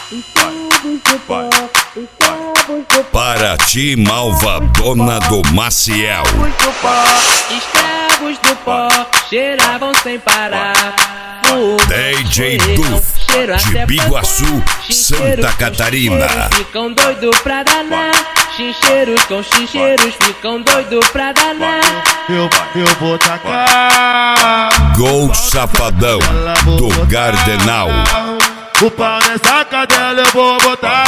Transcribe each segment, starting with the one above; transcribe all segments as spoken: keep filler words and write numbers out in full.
Paraty, malvadona do Maciel. Escravos do pó, cheiravam sem parar. D J Duf, de Biguaçu, Santa Catarina. Ficam doido pra danar. Chincheiros com chincheiros ficam doido pra danar. Eu, eu vou tacar Gol Safadão, do Gardenal. o pau nessa cadela, eu vou botar.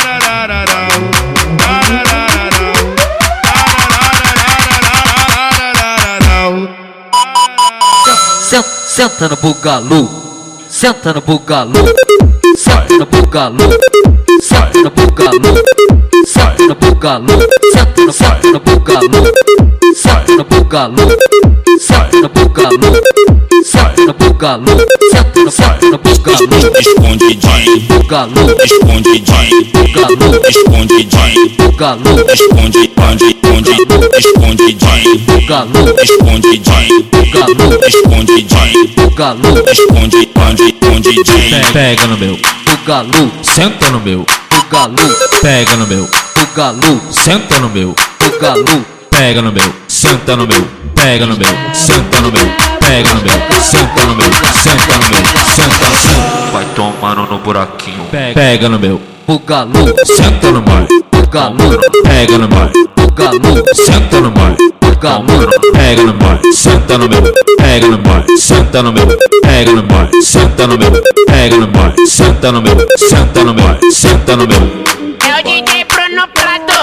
Senta, senta no bugalu, senta no bugalu, senta no bugalu, senta no bugalu, senta no bugalu, senta no, senta no bugalu, senta no bugalu, senta no bugalu, senta no bugalu, senta no, senta no bugalu. Escondidinho, bugalu, escondidinho, bugalu, escondidinho, bugalu, esconde, esconde, esconde, escondidinho, bugalu, escondidinho, bugalu, escondidinho, bugalu, esconde, esconde, escondidinho. Pega no meu, bugalu, senta no meu, bugalu, pega no meu, bugalu, senta no meu, bugalu, pega no meu, senta no meu, pega no meu, senta no meu, pega no meu, senta no meu, senta no meu, senta no meu. Vai tomando no buraquinho. Pega no meu, bugalu, senta no meu, bugalu, pega no meu, bugalu, senta no meu, bugalu, pega no meu, senta no meu, pega no meu, senta no meu, pega no meu, senta no meu, pega no meu, senta no meu, senta no meu, senta no meu. É o D J Bruno Prado,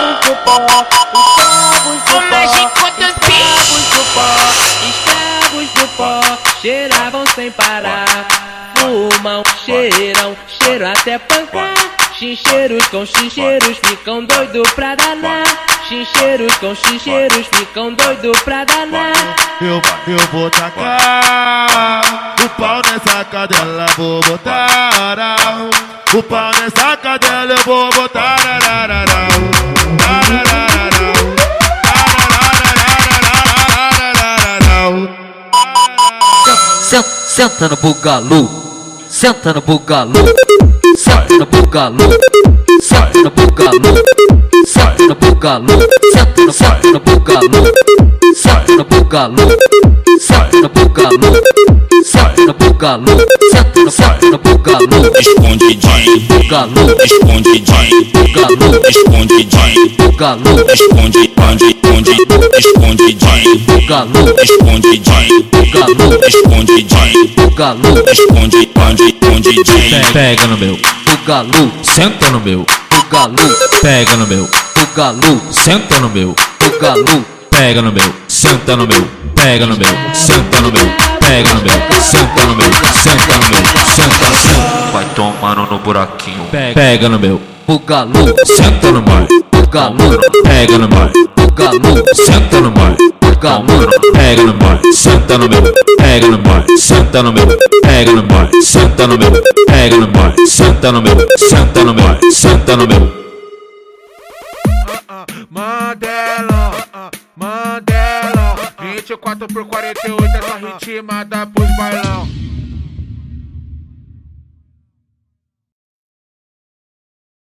o mágico dos beats. Escravos do pó, cheiravam sem parar. Fumam, cheiram, cheiram até pancar. Chincheiros com chincheiros ficam doido pra danar. Chincheiros com chincheiros ficam doido pra danar. Eu, eu vou tacar o pau nessa cadela, vou botar. O pau nessa cadela, eu vou botar. senta, senta no bugalu, senta no bugalu, senta no bugalu, senta no bugalu, senta no bugalu, senta no, senta no bugalu, senta no bugalu, senta no bugalu, senta no bugalu, senta no, senta no bugalu. Escondidinho, Bugalu, escondidinho, bugalu, escondidinho, bugalu, esconde, esconde, esconde, escondidinho, bugalu, escondidinho, bugalu, escondidinho, bugalu, esconde, esconde, escondidinho. Pega no meu, bugalu, senta no meu, bugalu, pega no meu, bugalu, senta no meu, bugalu, pega no meu, senta no meu, pega no meu, senta no meu, pega no meu, senta no meu, senta no meu, senta no meu. Vai tomando no buraquinho. Pega no meu, bugalu, senta no meu, bugalu, pega no meu, bugalu, senta no meu, bugalu, pega no meu, senta no meu, pega no meu, senta no meu, pega no meu, senta no meu, pega no meu, senta no meu, senta no meu, senta no meu. Mandela, Mandela, vinte e quatro por quarenta e oito, essa ritmada pros bailão.